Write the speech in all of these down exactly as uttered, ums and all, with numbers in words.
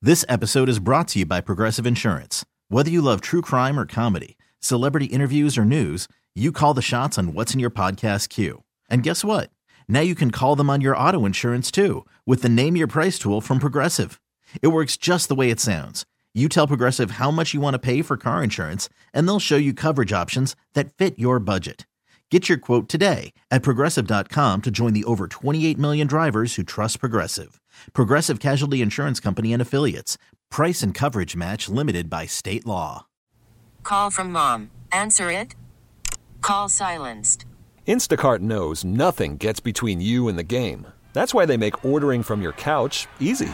This episode is brought to you by Progressive Insurance. Whether you love true crime or comedy, celebrity interviews or news, you call the shots on what's in your podcast queue. And guess what? Now you can call them on your auto insurance too with the Name Your Price tool from Progressive. It works just the way it sounds. You tell Progressive how much you want to pay for car insurance, and they'll show you coverage options that fit your budget. Get your quote today at progressive dot com to join the over twenty-eight million drivers who trust Progressive. Progressive Casualty Insurance Company and Affiliates. Price and coverage match limited by state law. Call from mom. Answer it. Call silenced. Instacart knows nothing gets between you and the game. That's why they make ordering from your couch easy.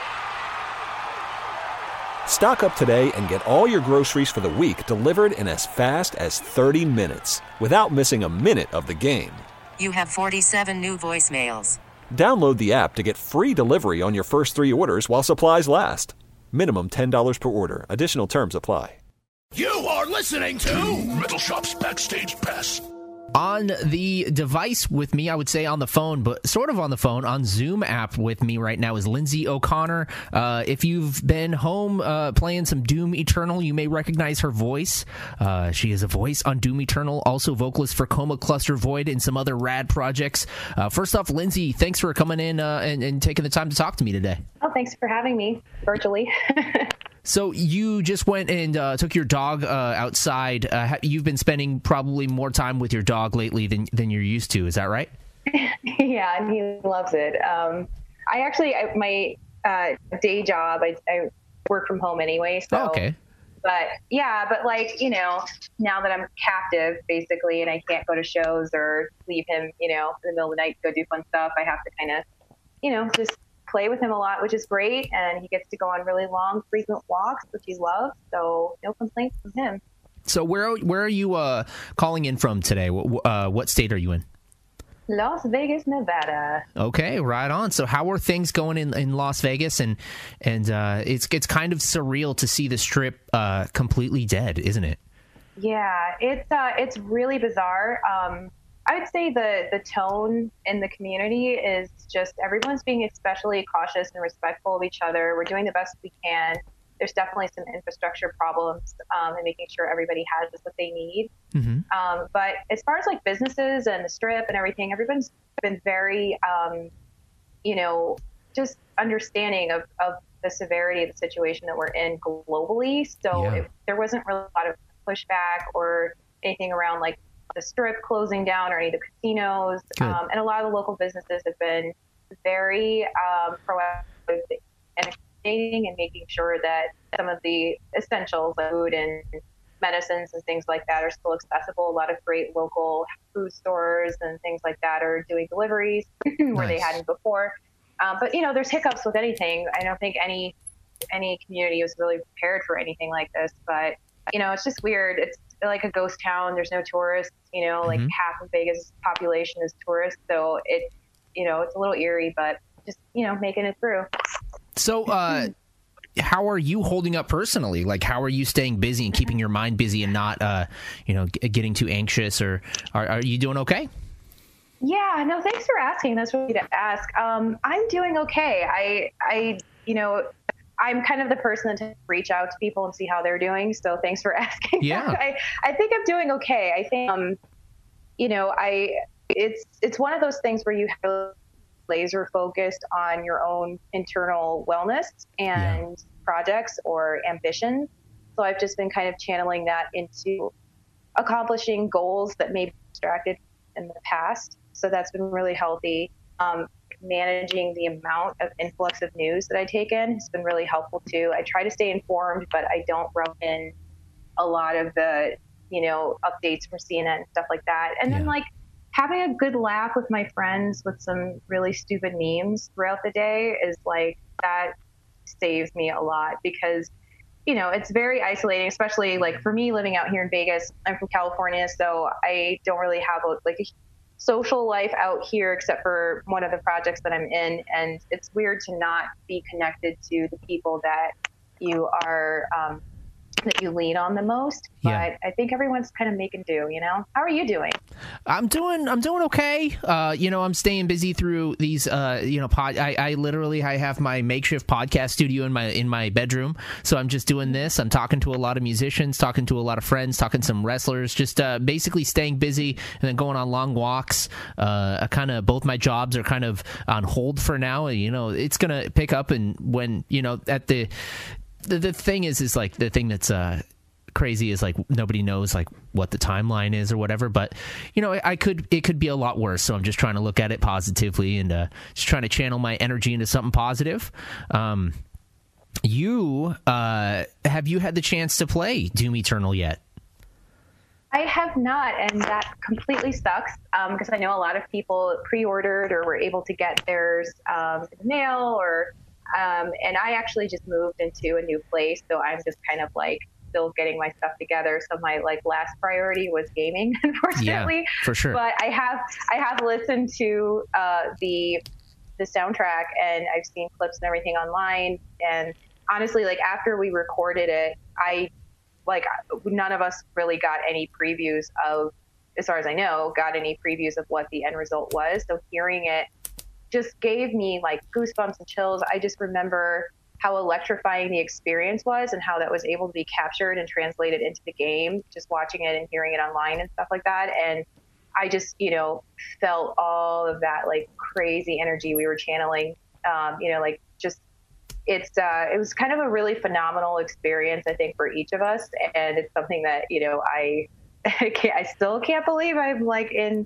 Stock up today and get all your groceries for the week delivered in as fast as thirty minutes without missing a minute of the game. You have forty-seven new voicemails. Download the app to get free delivery on your first three orders while supplies last. Minimum ten dollars per order. Additional terms apply. You are listening to Metal Shop's Backstage Pass. On the device with me, I would say on the phone, but sort of on the phone, on Zoom app with me right now is Lindsay O'Connor. Uh, if you've been home uh, playing some Doom Eternal, you may recognize her voice. Uh, she is a voice on Doom Eternal, also vocalist for Coma Cluster Void and some other rad projects. Uh, first off, Lindsay, thanks for coming in uh, and, and taking the time to talk to me today. Oh, thanks for having me virtually. So you just went and uh, took your dog uh, outside. Uh, you've been spending probably more time with your dog lately than than you're used to. Is that right? Yeah, and he loves it. Um, I actually, I, my uh, day job, I, I work from home anyway. So, oh, okay. But yeah, but like, you know, now that I'm captive basically, and I can't go to shows or leave him, you know, in the middle of the night to go do fun stuff, I have to kind of, you know, just play with him a lot, which is great, and he gets to go on really long, frequent walks, which he loves. So no complaints from him. So where where are you uh, calling in from today? Uh, what state are you in? Las Vegas, Nevada. Okay, right on. So how are things going in, in Las Vegas? And and uh, it's it's kind of surreal to see the Strip uh, completely dead, isn't it? Yeah, it's uh, it's really bizarre. Um, I would say the, the tone in the community is just everyone's being especially cautious and respectful of each other. We're doing the best we can. There's definitely some infrastructure problems um, and making sure everybody has what they need. Mm-hmm. Um, but as far as like businesses and the Strip and everything, everyone's been very, um, you know, just understanding of, of the severity of the situation that we're in globally. So yeah. it, there wasn't really a lot of pushback or anything around like the Strip closing down or any of the casinos. Um, and a lot of the local businesses have been very um, proactive and accommodating and making sure that some of the essentials like food and medicines and things like that are still accessible. A lot of great local food stores and things like that are doing deliveries where Nice. They hadn't before. Um, but, you know, there's hiccups with anything. I don't think any any community was really prepared for anything like this. But, you know, it's just weird. It's like a ghost town. There's no tourists, you know, like mm-hmm. half of Vegas population is tourists. So it, you know, it's a little eerie, but just, you know, making it through. So, uh, how are you holding up personally? Like, how are you staying busy and keeping your mind busy and not, uh, you know, g- getting too anxious, or are, are you doing okay? Yeah, no, thanks for asking. That's really to ask. Um, I'm doing okay. I, I, you know, I'm kind of the person to reach out to people and see how they're doing. So thanks for asking. Yeah. I, I think I'm doing okay. I think, um, you know, I, it's, it's one of those things where you have to laser focused on your own internal wellness and yeah. projects or ambitions. So I've just been kind of channeling that into accomplishing goals that may be distracted in the past. So that's been really healthy. Um, managing the amount of influx of news that I take in has been really helpful too. I try to stay informed, but I don't rub in a lot of the, you know, updates from C N N and stuff like that. And yeah. then like having a good laugh with my friends with some really stupid memes throughout the day is like, that saves me a lot because, you know, it's very isolating, especially like for me living out here in Vegas. I'm from California, so I don't really have a, like a social life out here except for one of the projects that I'm in, and it's weird to not be connected to the people that you are um, that you lean on the most, but Yeah. I think everyone's kind of making do, you know? How are you doing? I'm doing I'm doing okay. Uh, you know, I'm staying busy through these uh, you know, pod I, I literally I have my makeshift podcast studio in my in my bedroom. So I'm just doing this. I'm talking to a lot of musicians, talking to a lot of friends, talking to some wrestlers, just uh, basically staying busy and then going on long walks. Uh, I kind of both my jobs are kind of on hold for now. You know, it's going to pick up, and when, you know, at the the, the thing is is like the thing that's uh crazy is like nobody knows like what the timeline is or whatever, but you know, I could it could be a lot worse, so I'm just trying to look at it positively and uh just trying to channel my energy into something positive. um you uh have you had the chance to play Doom Eternal yet? I have not, and that completely sucks um, because I know a lot of people pre-ordered or were able to get theirs um, in the mail, or um, and I actually just moved into a new place, so I'm just kind of like still getting my stuff together. So my like last priority was gaming, unfortunately. Yeah, for sure. But I have I have listened to uh, the the soundtrack, and I've seen clips and everything online. And honestly, like after we recorded it, I like none of us really got any previews of, as far as I know, got any previews of what the end result was. So hearing it just gave me like goosebumps and chills. I just remember how electrifying the experience was and how that was able to be captured and translated into the game, just watching it and hearing it online and stuff like that. And I just, you know, felt all of that like crazy energy we were channeling, um, you know, like just, it's, uh, it was kind of a really phenomenal experience, I think, for each of us. And it's something that, you know, I, I, can't, I still can't believe I'm like in,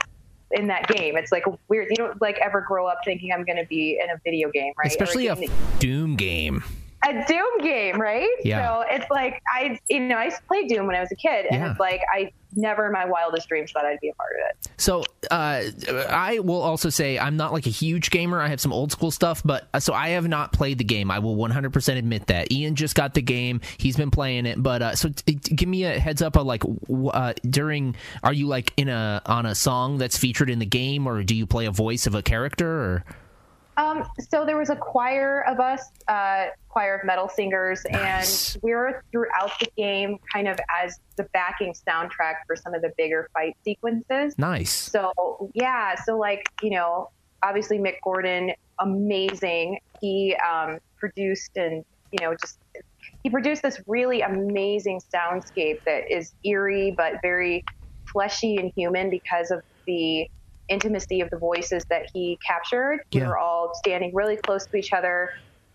in that game. It's like weird. You don't like ever grow up thinking I'm going to be in a video game, right? Especially a Everything f- Doom game. A Doom game, right? Yeah. So it's like, I, you know, I played Doom when I was a kid, and Yeah. it's like, I never in my wildest dreams thought I'd be a part of it. So uh, I will also say I'm not like a huge gamer. I have some old school stuff, but uh, so I have not played the game. I will one hundred percent admit that. Ian just got the game. He's been playing it, but uh, so t- t- give me a heads up of like w- uh, during, are you like in a, on a song that's featured in the game, or do you play a voice of a character, or? Um, so there was a choir of us, uh, choir of metal singers, Nice. and we were throughout the game kind of as the backing soundtrack for some of the bigger fight sequences. Nice. So yeah, so like, you know, obviously Mick Gordon, amazing. He um, produced and, you know, just he produced this really amazing soundscape that is eerie but very fleshy and human because of the intimacy of the voices that he captured. We Yeah. were all standing really close to each other,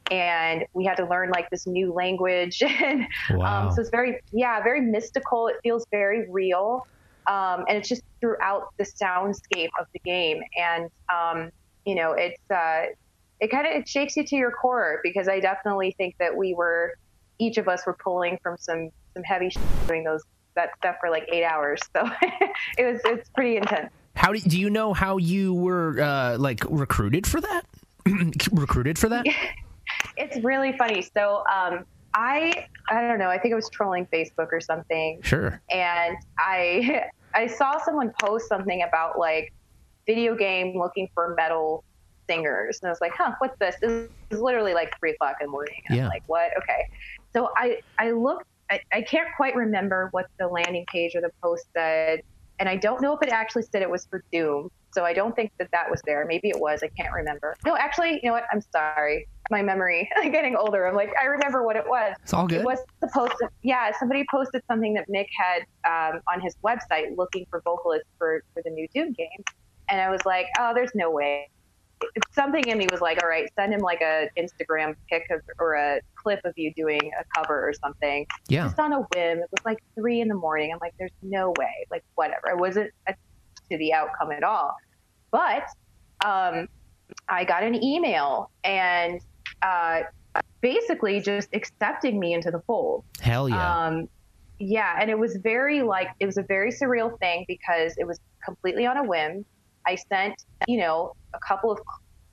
and we had to learn like this new language. and Wow. um, so it's very, yeah, very mystical. It feels very real. Um, and it's just throughout the soundscape of the game. And, um, you know, it's, uh, it kind of, it shakes you to your core, because I definitely think that we were, each of us were pulling from some, some heavy shit doing those, that stuff for like eight hours. So it was, it's pretty intense. How do, do you know how you were uh, like recruited for that? recruited for that? It's really funny. So, um, I, I don't know, I think I was trolling Facebook or something. Sure. And I, I saw someone post something about like video game looking for metal singers. And I was like, huh, what's this? This is literally like three o'clock in the morning. And Yeah. I'm like, what? Okay. So I, I looked, I, I can't quite remember what the landing page or the post said. And I don't know if it actually said it was for Doom. So I don't think that that was there. Maybe it was. I can't remember. No, actually, you know what? I'm sorry. My memory, I'm getting older. I'm like, I remember what it was. It's all good. It was supposed to, yeah, somebody posted something that Mick had um, on his website looking for vocalists for, for the new Doom game. And I was like, oh, there's no way. Something in me was like, all right, send him like a Instagram pic of, or a clip of you doing a cover or something. Yeah. Just on a whim. It was like three in the morning. I'm like, there's no way. Like, whatever. I wasn't to the outcome at all. But um, I got an email and uh, basically just accepting me into the fold. Hell yeah. Um, yeah. And it was very like, it was a very surreal thing because it was completely on a whim. I sent, you know, a couple of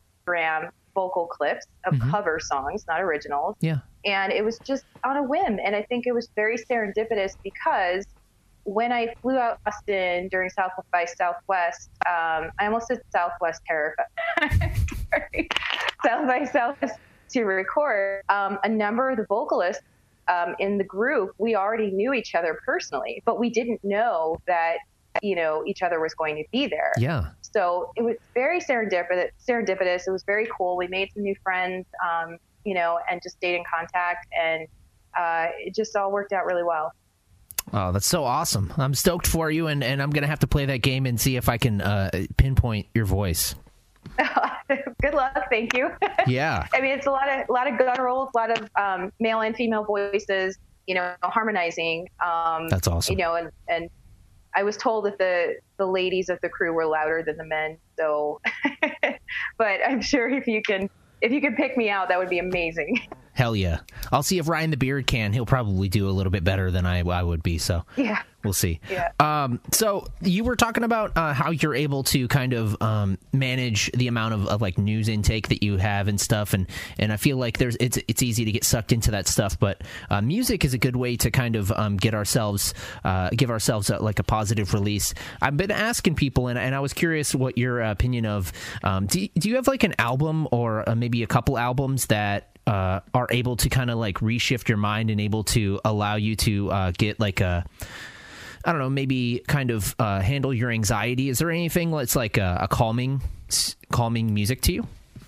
gram vocal clips of Mhm. cover songs, not originals. Yeah. And it was just on a whim. And I think it was very serendipitous because when I flew out to Austin during South by Southwest, um, I almost said Southwest Terrified. Sorry. South by Southwest to record, um, a number of the vocalists um, in the group, we already knew each other personally, but we didn't know that, you know, each other was going to be there. Yeah. So it was very serendipitous. serendipitous. It was very cool. We made some new friends, um, you know, and just stayed in contact, and uh, it just all worked out really well. Oh, that's so awesome. I'm stoked for you, and, and I'm going to have to play that game and see if I can uh, pinpoint your voice. Good luck. Thank you. Yeah. I mean, it's a lot of a lot of gutturals, a lot of um, male and female voices, you know, harmonizing. Um, That's awesome. You know, and, and I was told that the, the ladies of the crew were louder than the men. So, but I'm sure if you can if you could pick me out, that would be amazing. Hell yeah. I'll see if Ryan the Beard can. He'll probably do a little bit better than I, I would be. So yeah, we'll see. Yeah. Um, so you were talking about uh, how you're able to kind of um, manage the amount of, of like news intake that you have and stuff. And, and I feel like there's it's it's easy to get sucked into that stuff. But uh, music is a good way to kind of um, get ourselves, uh, give ourselves a, like a positive release. I've been asking people, and, and I was curious what your opinion of, um, do, do you have like an album or uh, maybe a couple albums that Uh, are able to kind of like reshift your mind and able to allow you to uh, get like a, I don't know, maybe kind of uh, handle your anxiety? Is there anything that's like a, a calming, calming music to you?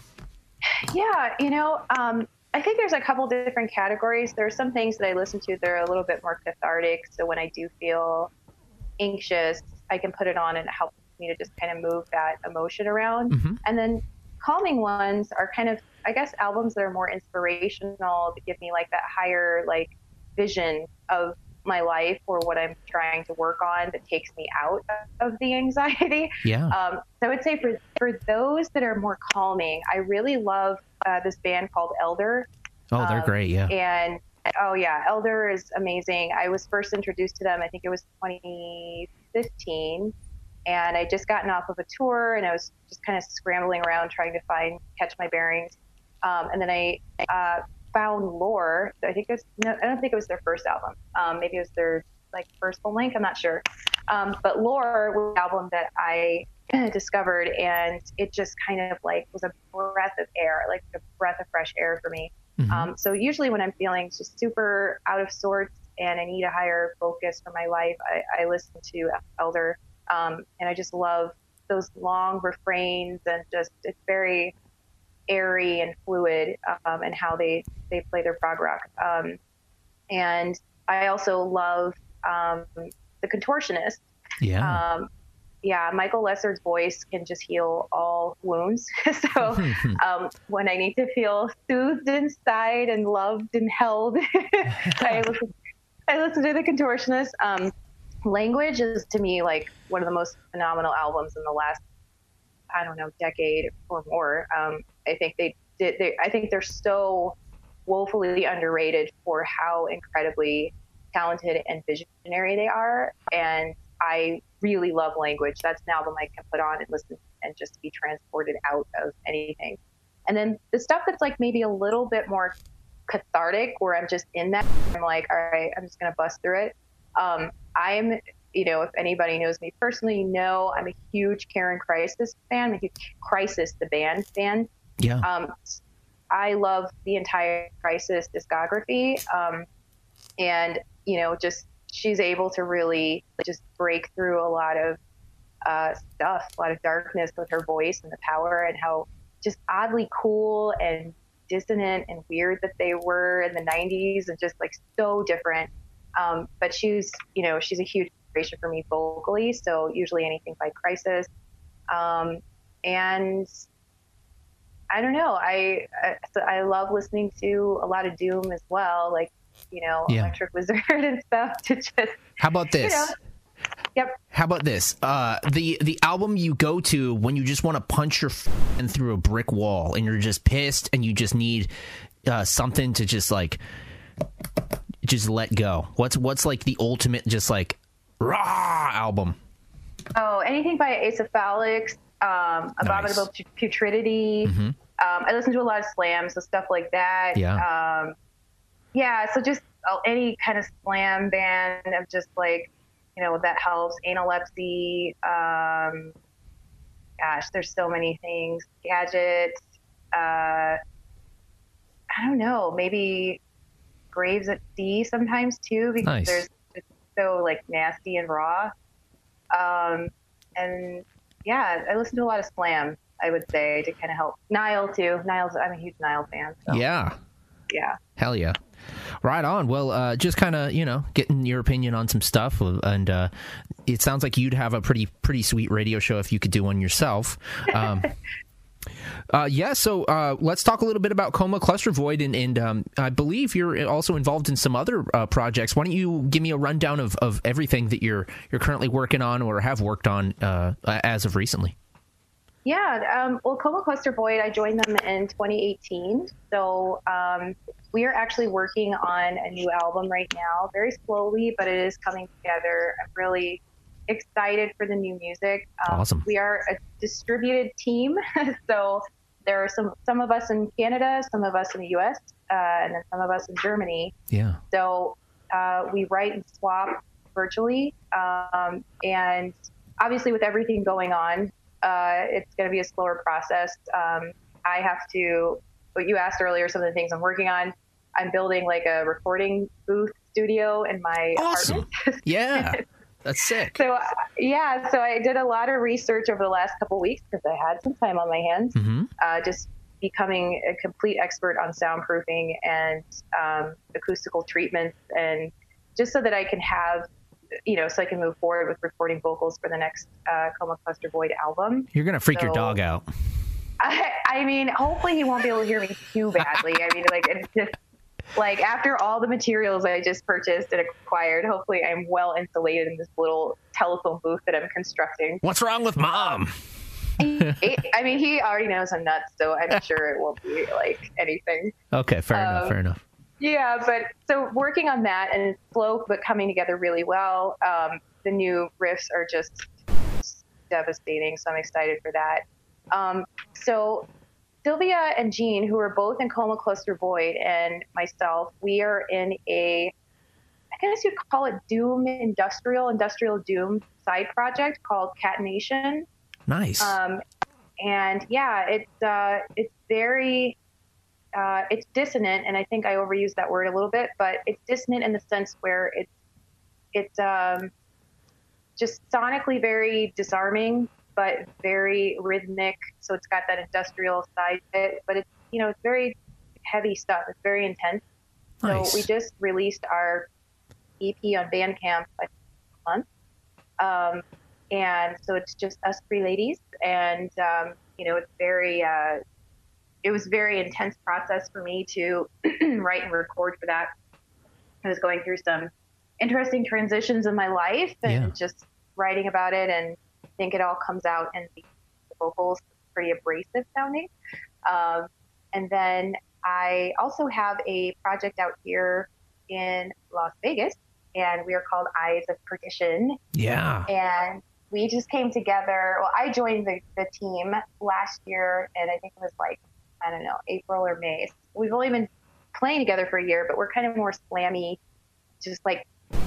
Yeah, you know, um, I think there's a couple different categories. There are some things that I listen to that are a little bit more cathartic. So when I do feel anxious, I can put it on and it helps me to just kind of move that emotion around. Mm-hmm. And then calming ones are kind of, I guess, albums that are more inspirational, that give me like that higher like vision of my life or what I'm trying to work on, that takes me out of the anxiety. Yeah. Um, so I would say for, for those that are more calming, I really love uh, this band called Elder. Oh, they're Um, great. Yeah. And oh yeah, Elder is amazing. I was first introduced to them, I think it was twenty fifteen. And I just gotten off of a tour, and I was just kind of scrambling around trying to find, catch my bearings. Um, and then I uh, found Lore. I think it was, no, I don't think it was their first album. Um, maybe it was their like first full length. I'm not sure. Um, but Lore was an album that I discovered, and it just kind of like was a breath of air, like a breath of fresh air for me. Mm-hmm. Um, so usually when I'm feeling just super out of sorts and I need a higher focus for my life, I, I listen to Elder. Um, and I just love those long refrains, and just it's very airy and fluid, um, and how they, they play their prog rock. Um, and I also love um, the Contortionist. Yeah. Um, yeah, Michael Lessard's voice can just heal all wounds. So um, when I need to feel soothed inside and loved and held, I, listen, I listen to the Contortionist. Um, Language is to me like one of the most phenomenal albums in the last, I don't know, decade or more. Um, I think they did. They, I think they're so woefully underrated for how incredibly talented and visionary they are. And I really love Language. That's an album I can put on and listen and just be transported out of anything. And then the stuff that's like maybe a little bit more cathartic, where I'm just in that, I'm like, all right, I'm just gonna bust through it. Um, I'm, you know, if anybody knows me personally, you know I'm a huge Karen Crisis fan. I'm a huge Crisis, the band fan. Yeah. Um, I love the entire Crisis discography. Um, and, you know, just she's able to really just break through a lot of uh, stuff, a lot of darkness with her voice and the power, and how just oddly cool and dissonant and weird that they were in the nineties, and just like so different. Um, but she's, you know, she's a huge inspiration for me vocally. So usually anything by Crisis. Um, and I don't know, I, I, so I love listening to a lot of Doom as well. Like, you know, Yeah. Electric Wizard and stuff to just, How about this? you know, yep. How about this? Uh, the the album you go to when you just want to punch your f- through a brick wall and you're just pissed and you just need uh, something to just like just let go. What's what's like the ultimate just like raw album? Oh, anything by Acephalix, um, Abominable Nice. Putridity. Mm-hmm. Um, I listen to a lot of slams, so stuff like that. Yeah. Um, yeah. So just uh, any kind of slam band of just like, you know, that helps. Analepsy. Um, gosh, there's so many things. Gadget. Uh, I don't know. Maybe Graves at Sea sometimes too, because Nice. there's it's so like nasty and raw. Um, and yeah, I listen to a lot of Slam, I would say, to kind of help. Nile too. Nile's, I'm a huge Nile fan. So, Yeah. yeah. Hell yeah. Right on. Well, uh, just kind of, you know, getting your opinion on some stuff. And uh, it sounds like you'd have a pretty, pretty sweet radio show if you could do one yourself. Um, uh, yeah, so uh, let's talk a little bit about Coma Cluster Void. And, and um, I believe you're also involved in some other uh, projects. Why don't you give me a rundown of, of everything that you're you're currently working on or have worked on uh, as of recently? Yeah, um, well, Coma Cluster Void, I joined them in twenty eighteen. So um, we are actually working on a new album right now, very slowly, but it is coming together. I'm really excited for the new music. Um, Awesome. We are a distributed team. So there are some, some of us in Canada, some of us in the U S, uh, and then some of us in Germany. Yeah. So uh, we write and swap virtually. Um, and obviously with everything going on, Uh, it's going to be a slower process. Um, I have to, what you asked earlier, some of the things I'm working on, I'm building like a recording booth studio in my Awesome. apartment. Yeah. That's sick. So, uh, yeah, so I did a lot of research over the last couple of weeks because I had some time on my hands, Mm-hmm. uh, just becoming a complete expert on soundproofing and um, acoustical treatments, and just so that I can have, you know, so I can move forward with recording vocals for the next uh, Coma Cluster Void album. You're going to freak So- your dog out. I, I mean, hopefully he won't be able to hear me too badly. I mean, like, it's just, like, after all the materials I just purchased and acquired, hopefully I'm well insulated in this little telephone booth that I'm constructing. What's wrong with Mom? It, I mean, he already knows I'm nuts, so I'm sure it won't be, like, anything. Okay, fair enough, Um, fair enough. Yeah, but so working on that, and it's slow but coming together really well. Um, the new riffs are just devastating, so I'm excited for that. Um, so Sylvia and Jean, who are both in Coma Cluster Void, and myself, we are in a, I guess you'd call it Doom Industrial, Industrial Doom side project called Cat Nation. Nice. Um, and yeah, it's uh, it's very, uh, it's dissonant, and I think I overused that word a little bit, but it's dissonant in the sense where it's it's um, just sonically very disarming, but very rhythmic. So it's got that industrial side to it, but it's, you know, it's very heavy stuff. It's very intense. Nice. So we just released our E P on Bandcamp last month. Um, and so it's just us three ladies, and, um, you know, it's very, uh, it was a very intense process for me to write and record for that. I was going through some interesting transitions in my life, and Yeah. just writing about it, and I think it all comes out in the vocals, pretty abrasive sounding. Um, and then I also have a project out here in Las Vegas, and we are called Eyes of Perdition. Yeah. And we just came together. Well, I joined the, the team last year, and I think it was like, I don't know, April or May. We've only been playing together for a year, but we're kind of more slammy, just like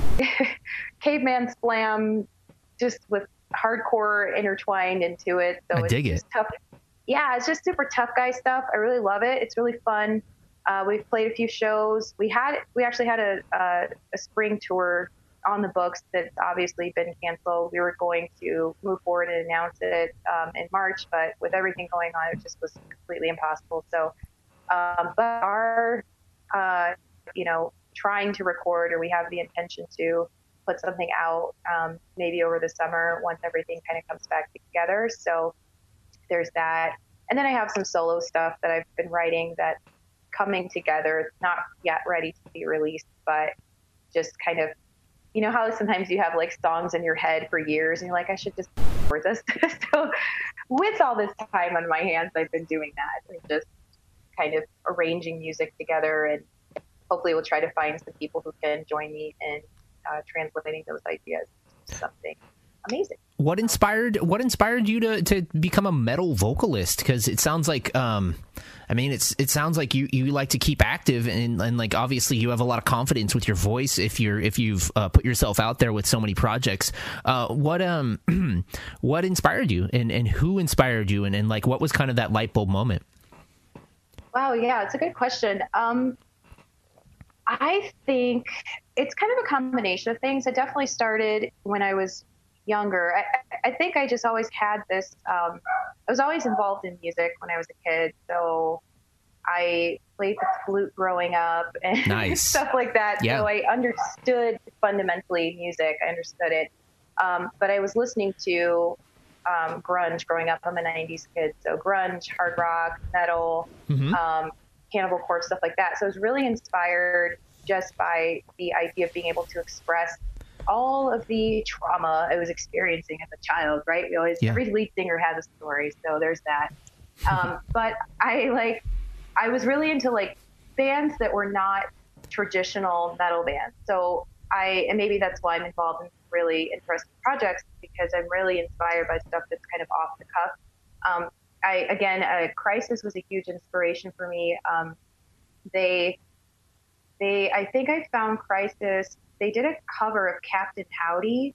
caveman slam, just with hardcore intertwined into it. So I it's dig just it. tough. Yeah, it's just super tough guy stuff. I really love it. It's really fun. Uh, we've played a few shows. We had we actually had a a, a spring tour on the books that's obviously been canceled. We were going to move forward and announce it um, in March, but with everything going on, it just was completely impossible. So, um, but our, uh, you know, trying to record, or we have the intention to put something out um, maybe over the summer once everything kind of comes back together. So there's that. And then I have some solo stuff that I've been writing that's coming together. It's not yet ready to be released, but just kind of, you know how sometimes you have like songs in your head for years and you're like, I should just record this. So with all this time on my hands, I've been doing that and just kind of arranging music together, and hopefully we'll try to find some people who can join me in uh, translating those ideas to something amazing. What inspired what inspired you to, to become a metal vocalist? Because it sounds like, um, I mean, it's it sounds like you, you like to keep active, and, and like obviously you have a lot of confidence with your voice if you're if you've uh, put yourself out there with so many projects. Uh, what um what inspired you, and, and who inspired you, and, and like what was kind of that light bulb moment? Wow, yeah, it's a good question. Um, I think it's kind of a combination of things. It definitely started when I was younger. I, I think I just always had this, um, I was always involved in music when I was a kid. So I played the flute growing up and nice. stuff like that. Yeah. So I understood fundamentally music. I understood it. Um, but I was listening to um, grunge growing up. I'm a nineties kid. So grunge, hard rock, metal, mm-hmm. um, Cannibal Corpse, stuff like that. So I was really inspired just by the idea of being able to express all of the trauma I was experiencing as a child, right? We always, yeah. every lead singer has a story. So there's that. Um, but I like, I was really into like bands that were not traditional metal bands. So I, and maybe that's why I'm involved in really interesting projects, because I'm really inspired by stuff that's kind of off the cuff. Um, I, again, uh, Crisis was a huge inspiration for me. Um, they, they, I think I found Crisis. They did a cover of Captain Howdy,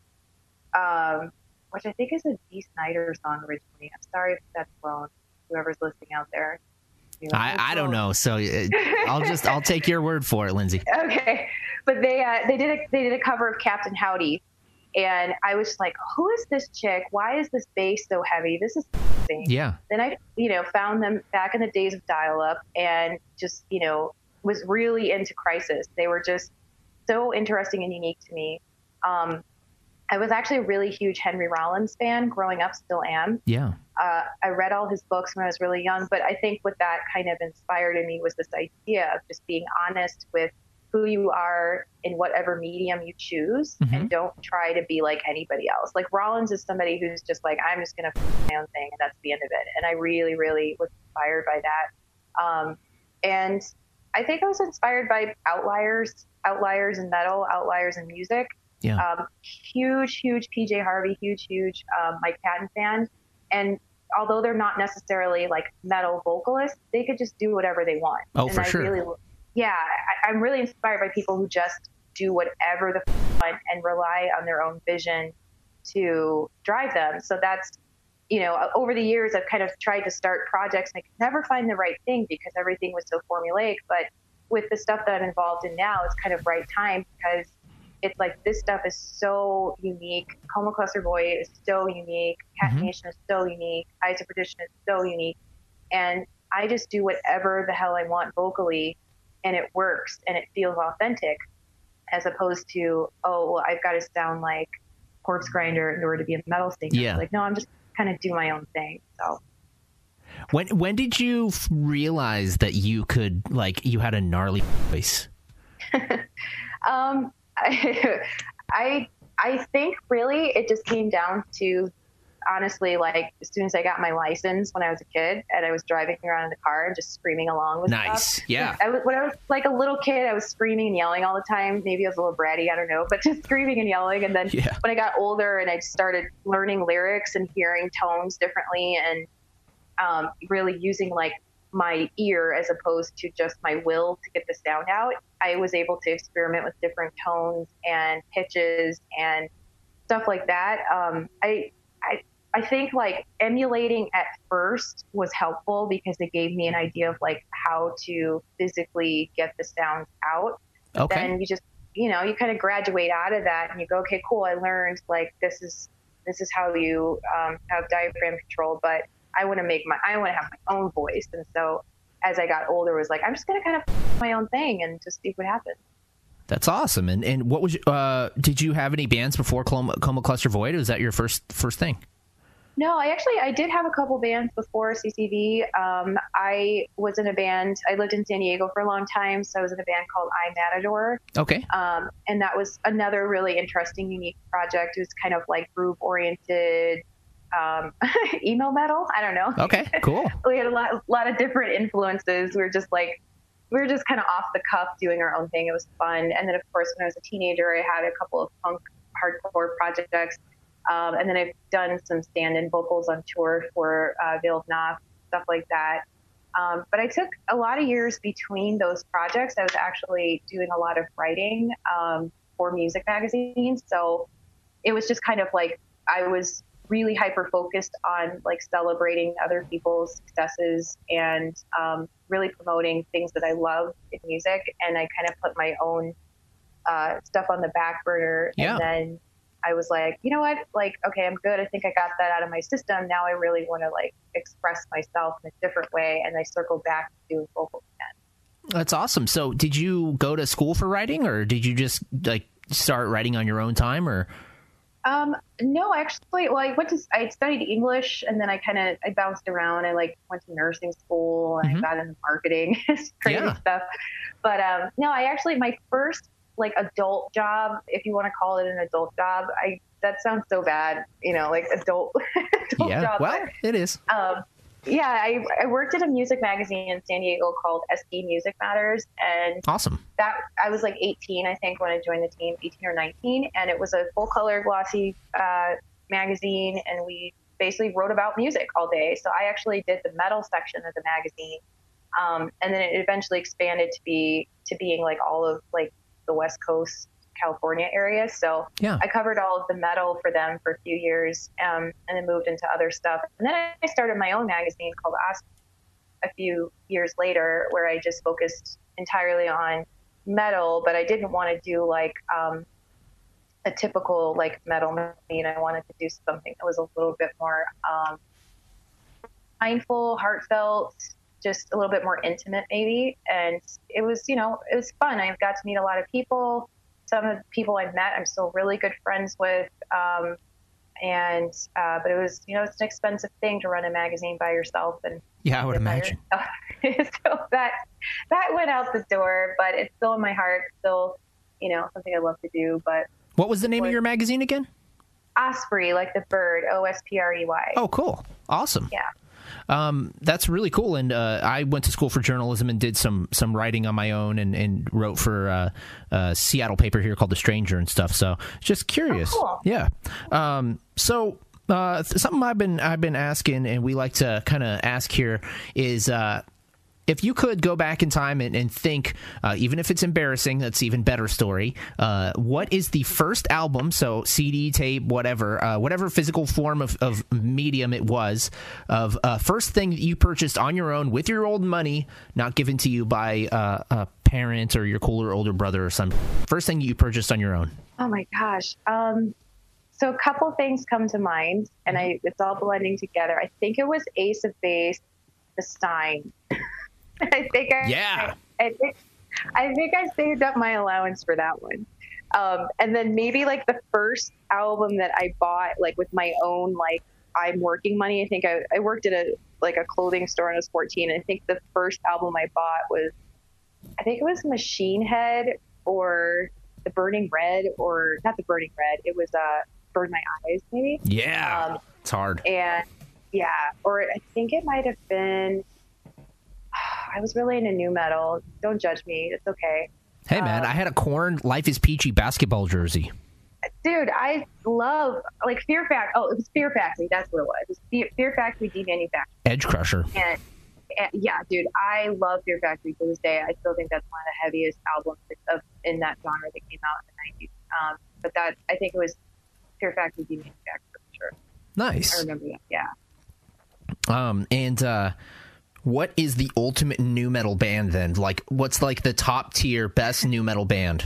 um, which I think is a Dee Snider song originally. I'm sorry if that's wrong, whoever's listening out there. You know, I, I don't know, so I'll just I'll take your word for it, Lindsay. Okay, but they uh, they did a they did a cover of Captain Howdy, and I was just like, who is this chick? Why is this bass so heavy? This is insane. Yeah. Then I you know found them back in the days of dial-up, and just you know was really into Crisis. They were just so interesting and unique to me. Um, I was actually a really huge Henry Rollins fan growing up, still am. Yeah. Uh, I read all his books when I was really young, but I think what that kind of inspired in me was this idea of just being honest with who you are in whatever medium you choose, mm-hmm. and don't try to be like anybody else. Like Rollins is somebody who's just like, I'm just going to do my own thing, and that's the end of it. And I really, really was inspired by that. Um, and I think I was inspired by outliers, outliers in metal, outliers in music. Yeah. Um, huge, huge P J Harvey, huge, huge um, Mike Patton fan. And although they're not necessarily like metal vocalists, they could just do whatever they want. Oh, and for I sure. Really, yeah, I, I'm really inspired by people who just do whatever the f- want and rely on their own vision to drive them. So that's, you know, over the years, I've kind of tried to start projects and I could never find the right thing because everything was so formulaic. But with the stuff that I'm involved in now, it's kind of right time, because it's like this stuff is so unique. Coma Cluster Void is so unique. Cat mm-hmm. Nation is so unique. Eyes of Perdition is so unique. And I just do whatever the hell I want vocally, and it works and it feels authentic, as opposed to, oh, well, I've got to sound like Corpse Grinder in order to be a metal singer. Yeah. Like, no, I'm just kind of do my own thing. So when when did you f- realize that you could, like, you had a gnarly voice? um, I, I I think really it just came down to, honestly, like as soon as I got my license when I was a kid and I was driving around in the car and just screaming along with nice. stuff. Yeah. I was, when I was like a little kid, I was screaming and yelling all the time. Maybe I was a little bratty, I don't know, but just screaming and yelling. And then yeah. when I got older and I started learning lyrics and hearing tones differently and um, really using like my ear as opposed to just my will to get the sound out, I was able to experiment with different tones and pitches and stuff like that. Um, I, I, I think like emulating at first was helpful because it gave me an idea of like how to physically get the sounds out. Okay. Then you just, you know, you kind of graduate out of that and you go, okay, cool. I learned like, this is, this is how you um, have diaphragm control, but I want to make my, I want to have my own voice. And so as I got older, it was like, I'm just going to kind of my own thing and just see what happens. That's awesome. And and what was, uh, did you have any bands before Coma, Coma Cluster Void? Or was that your first, first thing? No, I actually, I did have a couple bands before C C V. Um, I was in a band, I lived in San Diego for a long time. So I was in a band called I Matador. Okay. Um, and that was another really interesting, unique project. It was kind of like group oriented, um, emo metal. I don't know. Okay, cool. We had a lot, a lot of different influences. We were just like, we were just kind of off the cuff doing our own thing. It was fun. And then of course, when I was a teenager, I had a couple of punk hardcore projects. Um, and then I've done some stand-in vocals on tour for uh, Veil of Noth, stuff like that. Um, but I took a lot of years between those projects. I was actually doing a lot of writing um, for music magazines. So it was just kind of like I was really hyper focused on like celebrating other people's successes and um, really promoting things that I love in music. And I kind of put my own uh, stuff on the back burner. Yeah. And then I was like, you know what? Like, okay, I'm good. I think I got that out of my system. Now I really want to like express myself in a different way. And I circled back to doing vocals again. That's awesome. So did you go to school for writing, or did you just like start writing on your own time, or? Um, no, actually, well, I went to, I studied English, and then I kind of, I bounced around. I like went to nursing school, and mm-hmm. I got into marketing, crazy yeah. stuff. But, um, no, I actually, my first like adult job, if you want to call it an adult job, I, that sounds so bad, you know, like adult, adult yeah, job. Well, it is. Um, yeah, I, I worked at a music magazine in San Diego called S D Music Matters. And awesome. That I was like eighteen, I think, when I joined the team, eighteen or nineteen. And it was a full color glossy uh, magazine. And we basically wrote about music all day. So I actually did the metal section of the magazine. Um, and then it eventually expanded to be, to being like all of like the West Coast California area. So yeah. I covered all of the metal for them for a few years, um, and then moved into other stuff. And then I started my own magazine called Osprey a few years later, where I just focused entirely on metal, but I didn't want to do like um, a typical like metal magazine. I wanted to do something that was a little bit more um, mindful, heartfelt, just a little bit more intimate maybe. And it was, you know, it was fun. I got to meet a lot of people. Some of the people I've met, I'm still really good friends with. Um, and, uh, but it was, you know, it's an expensive thing to run a magazine by yourself. And yeah, I would imagine. So that, that went out the door, but it's still in my heart, still, you know, something I love to do. But what was the name of your magazine again? Osprey, like the bird, O S P R E Y. Oh, cool. Awesome. Yeah. Um, that's really cool. And uh, I went to school for journalism and did some some writing on my own, and, and wrote for uh, a Seattle paper here called The Stranger and stuff. So just curious. Oh, cool. Yeah. Um, so uh, something I've been I've been asking, and we like to kind of ask here, is uh, if you could go back in time and, and think, uh, even if it's embarrassing, that's even better story. Uh, what is the first album, so C D, tape, whatever, uh, whatever physical form of, of medium it was, of uh, first thing that you purchased on your own with your old money, not given to you by uh, a parent or your cooler older brother or something. First thing you purchased on your own. Oh my gosh. Um, so a couple things come to mind, and I it's all blending together. I think it was Ace of Base, The Stein. I think I, yeah. I, I think I think I saved up my allowance for that one. Um, and then maybe like the first album that I bought, like with my own, like I'm working money. I think I, I worked at a, like a clothing store when I was fourteen. And I think the first album I bought was, I think it was Machine Head or The Burning Red, or not The Burning Red. It was, uh, Burn My Eyes, maybe. Yeah. Um, it's hard. And yeah, or I think it might've been, I was really into new metal. Don't judge me. It's okay. Hey, man, um, I had a Korn Life is Peachy basketball jersey. Dude, I love, like, Fear Factory. Oh, it was Fear Factory. That's what it was. It was Fear, Fear Factory demanufactured. Edge Crusher. And, and, yeah, dude, I love Fear Factory to this day. I still think that's one of the heaviest albums of, in that genre that came out in the nineties. Um, but that, I think it was Fear Factory demanufactured for sure. Nice. I remember that, yeah. Um, and, uh, what is the ultimate nu metal band then? Like, what's like the top tier best nu metal band?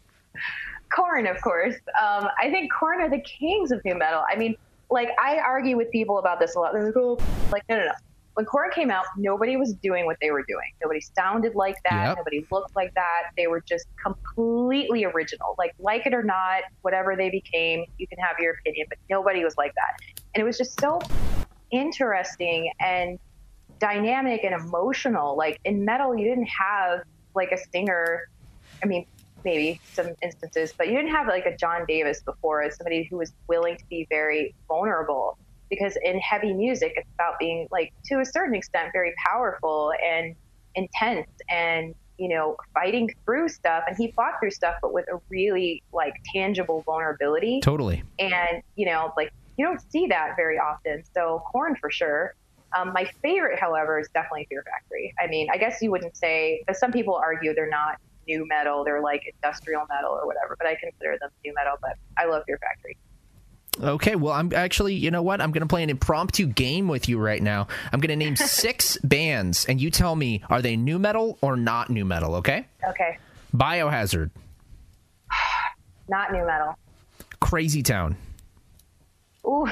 Korn, of course. Um, I think Korn are the kings of nu metal. I mean, like, I argue with people about this a lot. They're like, oh, like, no, no, no. When Korn came out, nobody was doing what they were doing. Nobody sounded like that. Yep. Nobody looked like that. They were just completely original. Like, like it or not, whatever they became, you can have your opinion, but nobody was like that. And it was just so interesting and dynamic and emotional. Like in metal, you didn't have like a singer. I mean, maybe some instances, but you didn't have like a John Davis before as somebody who was willing to be very vulnerable, because in heavy music, it's about being like, to a certain extent, very powerful and intense and, you know, fighting through stuff. And he fought through stuff, but with a really like tangible vulnerability. Totally. And, you know, like you don't see that very often. So Korn for sure. Um, my favorite, however, is definitely Fear Factory. I mean, I guess you wouldn't say, but some people argue they're not nu metal, they're like industrial metal or whatever, but I consider them nu metal, but I love Fear Factory. Okay, well, I'm actually, you know what? I'm going to play an impromptu game with you right now. I'm going to name six bands, and you tell me, are they nu metal or not nu metal, okay? Okay. Biohazard. Not nu metal. Crazy Town. Ooh.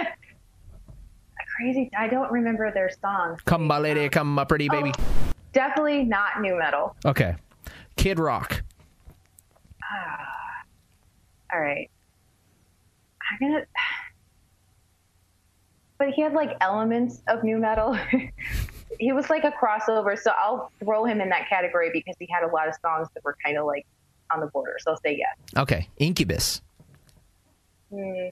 Crazy. I don't remember their songs. Come my lady, come my pretty baby. Oh, definitely not nu metal. Okay. Kid Rock. Ah. All right. I'm gonna. But he had like elements of nu metal. He was like a crossover, so I'll throw him in that category because he had a lot of songs that were kind of like on the border. So I'll say yes. Okay. Incubus. Hmm.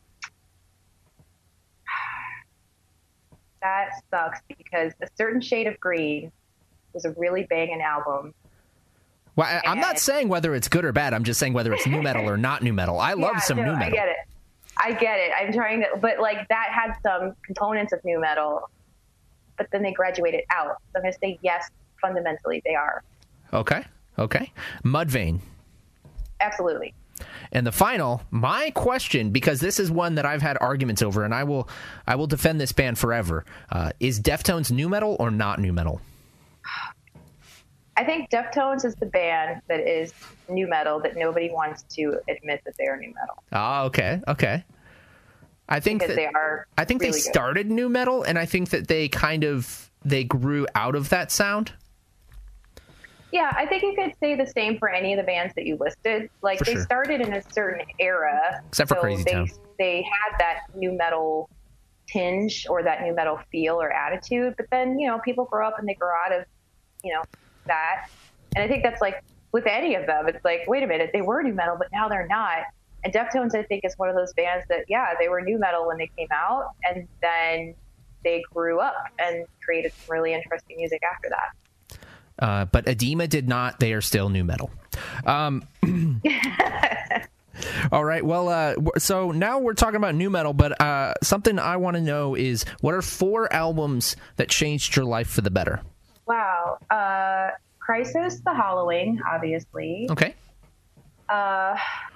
That sucks because A Certain Shade of Green was a really banging album. Well, I, I'm not saying whether it's good or bad. I'm just saying whether it's nu metal or not nu metal. I love yeah, some no, nu metal. I get it. I get it. I'm trying to, but like that had some components of nu metal, but then they graduated out. So I'm going to say yes, fundamentally they are. Okay. Okay. Mudvayne. Absolutely. And the final, my question, because this is one that I've had arguments over, and I will, I will defend this band forever. Uh, is Deftones nu metal or not nu metal? I think Deftones is the band that is nu metal that nobody wants to admit that they are nu metal. Ah, okay, okay. I think because that they are. I think really they good. started nu metal, and I think that they kind of they grew out of that sound. Yeah, I think you could say the same for any of the bands that you listed. Like For they sure. started in a certain era, Except for so Crazy they, Town. They had that nu metal tinge or that nu metal feel or attitude, but then you know people grow up and they grow out of you know that, and I think that's like with any of them. It's like, wait a minute, they were nu metal, but now they're not. And Deftones, I think, is one of those bands that yeah, they were nu metal when they came out, and then they grew up and created some really interesting music after that. Uh, but Edema did not. They are still nu metal. Um, all right. Well, uh, w- so now we're talking about nu metal, but uh, something I want to know is what are four albums that changed your life for the better? Wow. Uh, Crisis, The Hollowing, obviously. Okay. Uh,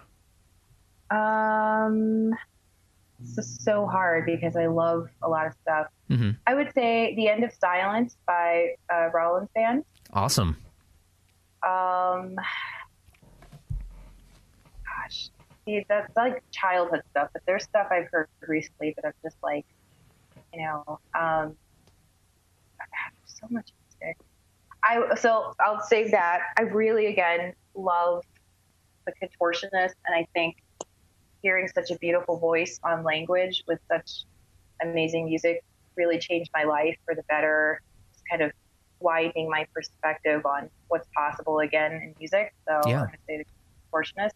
um, this is so hard because I love a lot of stuff. Mm-hmm. I would say The End of Silence by uh, Rollins Band. Awesome. Um, gosh, see, that's like childhood stuff, but there's stuff I've heard recently that I'm just like, you know, um, God, there's so much music. I so I'll say that I really again love the Contortionist, and I think hearing such a beautiful voice on Language with such amazing music really changed my life for the better. Just kind of widening my perspective on what's possible again in music. So Yeah. I'm going to say the Contortionist.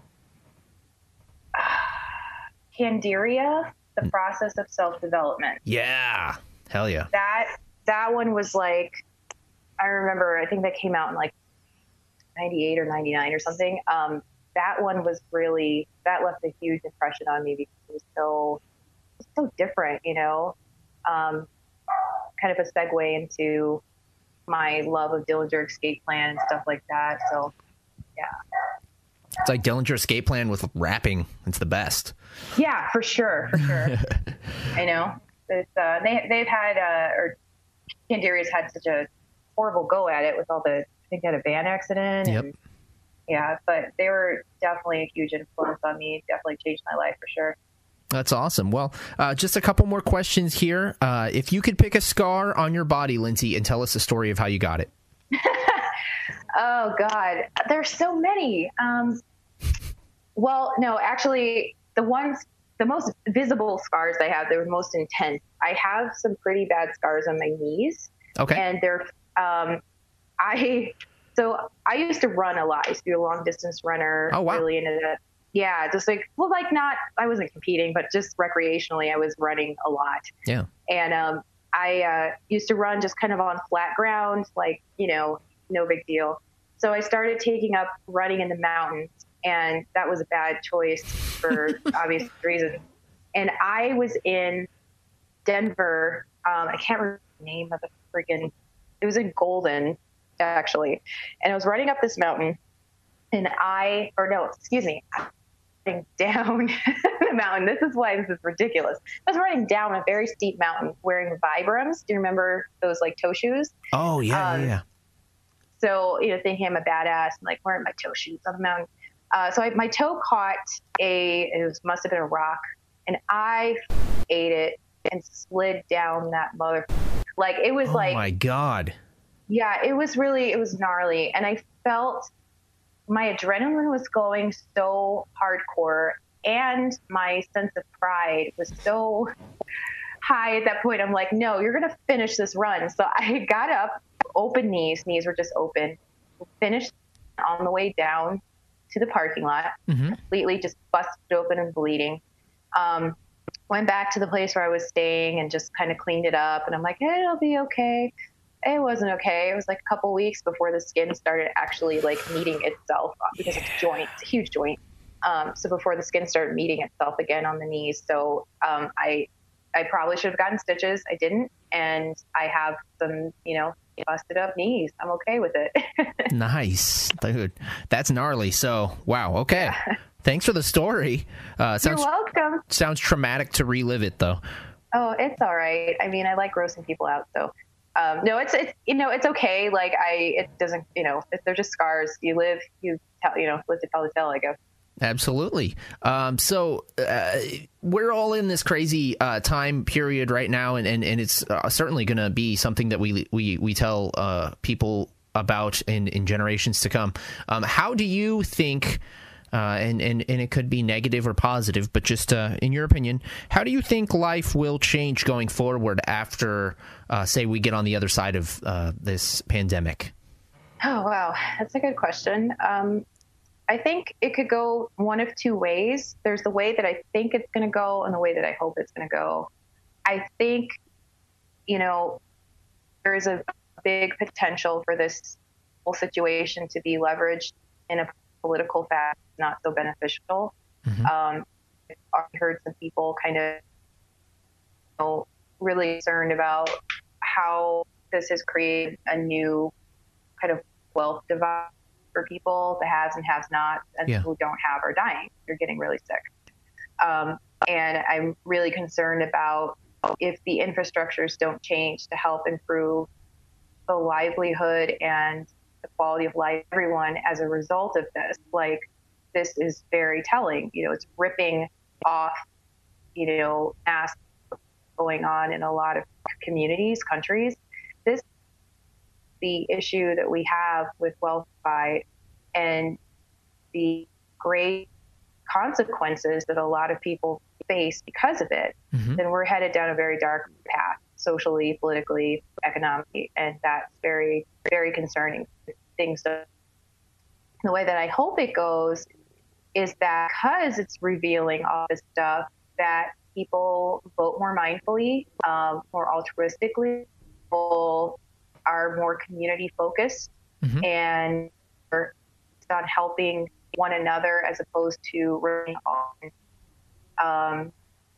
Candiria, The Process of Self-Development. Yeah. Hell yeah. That that one was like, I remember, I think that came out in like ninety-eight or ninety-nine or something. Um, that one was really, that left a huge impression on me because it was so, it was so different, you know, um, kind of a segue into my love of Dillinger Escape Plan and stuff like that. So, yeah. It's like Dillinger Escape Plan with rapping. It's the best. Yeah, for sure, for sure. I know. It's, uh, they, they've had, uh, or Candiria's had such a horrible go at it with all the, I think they had a van accident. Yep. And, yeah, but they were definitely a huge influence on me. Definitely changed my life for sure. That's awesome. Well, uh, just a couple more questions here. Uh, if you could pick a scar on your body, Lindsay, and tell us the story of how you got it. Oh, God. There's so many. Um, well, no, actually, the ones, the most visible scars I have, they're most intense. I have some pretty bad scars on my knees. Okay. And they're, um, I, so I used to run a lot. I used to be a long distance runner. Oh, wow. Really into that. Yeah, just like, well, like not, I wasn't competing, but just recreationally, I was running a lot. Yeah. And um, I uh, used to run just kind of on flat ground, like, you know, no big deal. So I started taking up running in the mountains, and that was a bad choice for obvious reasons. And I was in Denver. Um, I can't remember the name of the freaking, it was in Golden, actually. And I was running up this mountain, and I, or no, excuse me, running down the mountain. This is why this is ridiculous. I was running down a very steep mountain wearing Vibrams. Do you remember those like toe shoes? Oh, yeah, um, yeah. So, you know, thinking I'm a badass, I'm like wearing my toe shoes on the mountain. Uh, so I, my toe caught a, it was, must have been a rock, and I ate it and slid down that mother. Like it was oh like, oh my God. Yeah, it was really, it was gnarly. And I felt my adrenaline was going so hardcore, and my sense of pride was so high at that point. I'm like, no, you're going to finish this run. So I got up, open knees, knees were just open, finished on the way down to the parking lot, mm-hmm. completely just busted open and bleeding. Um, went back to the place where I was staying and just kind of cleaned it up. And I'm like, hey, it'll be okay. It wasn't okay. It was like a couple weeks before the skin started actually like meeting itself because it's a joint. It's a huge joint. Um, so before the skin started meeting itself again on the knees. So um, I I probably should have gotten stitches. I didn't. And I have some, you know, busted up knees. I'm okay with it. Nice. Dude, that's gnarly. So, wow. Okay. Yeah. Thanks for the story. Uh, sounds, You're welcome. Sounds traumatic to relive it, though. Oh, it's all right. I mean, I like grossing people out, so. Um, no, it's, it's, you know, it's okay. Like I, it doesn't, you know, if they're just scars, you live, you tell, you know, live to tell the tale, I guess. Absolutely. Um, so uh, we're all in this crazy uh, time period right now, and, and, and it's uh, certainly going to be something that we we, we tell uh, people about in, in generations to come. Um, how do you think, uh, and, and, and it could be negative or positive, but just uh, in your opinion, how do you think life will change going forward after, uh, say, we get on the other side of uh, this pandemic? Oh, wow. That's a good question. Um, I think it could go one of two ways. There's the way that I think it's going to go and the way that I hope it's going to go. I think, you know, there is a big potential for this whole situation to be leveraged in a political fashion, not so beneficial. Mm-hmm. Um, I've heard some people kind of, you know, really concerned about how this has created a new kind of wealth divide for people, the haves and haves not, and yeah. who don't have are dying. They're getting really sick. Um, and I'm really concerned about if the infrastructures don't change to help improve the livelihood and the quality of life of everyone as a result of this. Like, this is very telling. You know, it's ripping off, you know, mass going on in a lot of communities, countries. This the issue that we have with wealth divide and the great consequences that a lot of people face because of it, mm-hmm. then we're headed down a very dark path, socially, politically, economically, and that's very, very concerning. Things. The way that I hope it goes is that because it's revealing all this stuff, that people vote more mindfully, um, more altruistically, people are more community focused, mm-hmm. and are on helping one another as opposed to relying on um,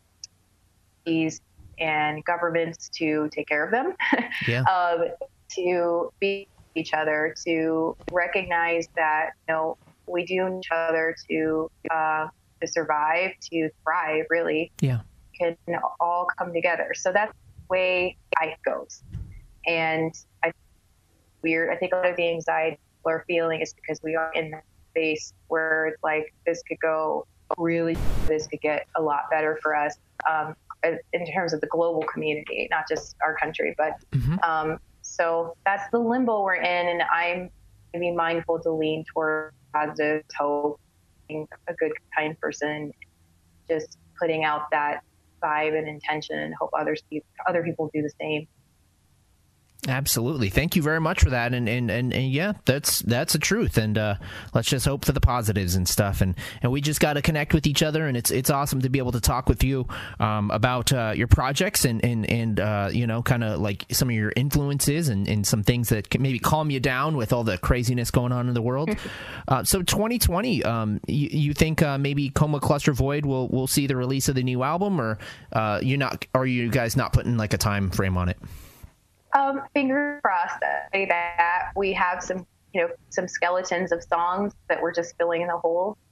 these and governments to take care of them, yeah. um, to be each other, to recognize that, you know, we do need each other to uh, to survive, to thrive, really. Yeah. Can all come together. So that's the way life goes. And I weird. I think a lot of the anxiety people are feeling is because we are in that space where it's like, this could go really, this could get a lot better for us, um, in terms of the global community, not just our country. But mm-hmm. um, so that's the limbo we're in, and I'm being mindful to lean toward positive hope, being a good, kind person, just putting out that vibe and intention, and hope others other people do the same. Absolutely. Thank you very much for that. And, and, and, and yeah, that's that's the truth. And uh, let's just hope for the positives and stuff. And, and we just got to connect with each other. And it's it's awesome to be able to talk with you um, about uh, your projects and, and, and uh, you know, kind of like some of your influences and, and some things that can maybe calm you down with all the craziness going on in the world. uh, so twenty twenty, um, you, you think uh, maybe Coma Cluster Void will will see the release of the new album, or uh, you're not? Are you guys not putting like a time frame on it? Um, fingers crossed that we have some, you know, some skeletons of songs that we're just filling in the hole.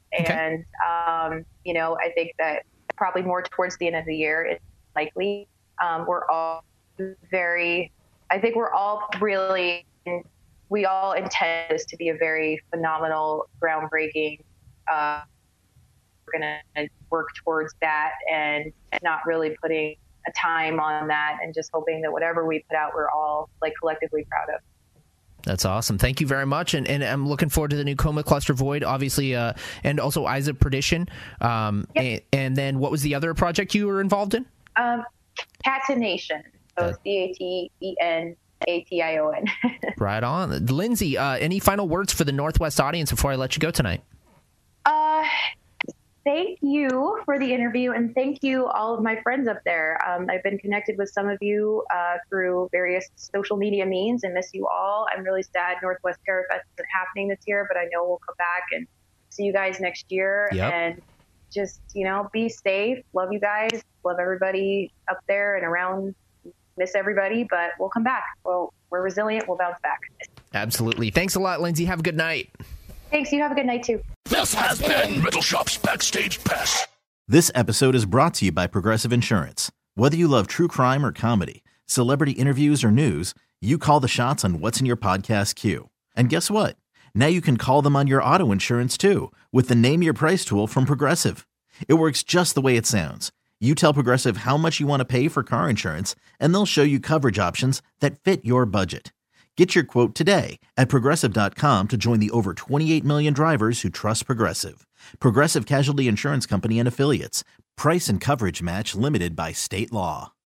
Okay. And, um, you know, I think that probably more towards the end of the year, it's likely. Um, we're all very, I think we're all really, we all intend this to be a very phenomenal, groundbreaking, uh, we're going to work towards that and not really putting a time on that and just hoping that whatever we put out, we're all like collectively proud of. That's awesome. Thank you very much. And, and I'm looking forward to the new Coma Cluster Void, obviously, uh, and also Isa Perdition. Um, Yep. and, and then what was the other project you were involved in? Um, Catenation. So C A T E N A T I O N. Right on. Lindsay, uh, any final words for the Northwest audience before I let you go tonight? Uh, thank you for the interview, and thank you all of my friends up there. Um, I've been connected with some of you uh, through various social media means and miss you all. I'm really sad Northwest Terrorfest isn't happening this year, but I know we'll come back and see you guys next year. Yep. And just, you know, be safe. Love you guys. Love everybody up there and around. Miss everybody, but we'll come back. Well, we're resilient. We'll bounce back. Absolutely. Thanks a lot, Lindsay. Have a good night. Thanks. You have a good night, too. This has been Metal Shop's Backstage Pass. This episode is brought to you by Progressive Insurance. Whether you love true crime or comedy, celebrity interviews or news, you call the shots on what's in your podcast queue. And guess what? Now you can call them on your auto insurance too with the Name Your Price tool from Progressive. It works just the way it sounds. You tell Progressive how much you want to pay for car insurance, and they'll show you coverage options that fit your budget. Get your quote today at Progressive dot com to join the over twenty-eight million drivers who trust Progressive. Progressive Casualty Insurance Company and Affiliates. Price and coverage match limited by state law.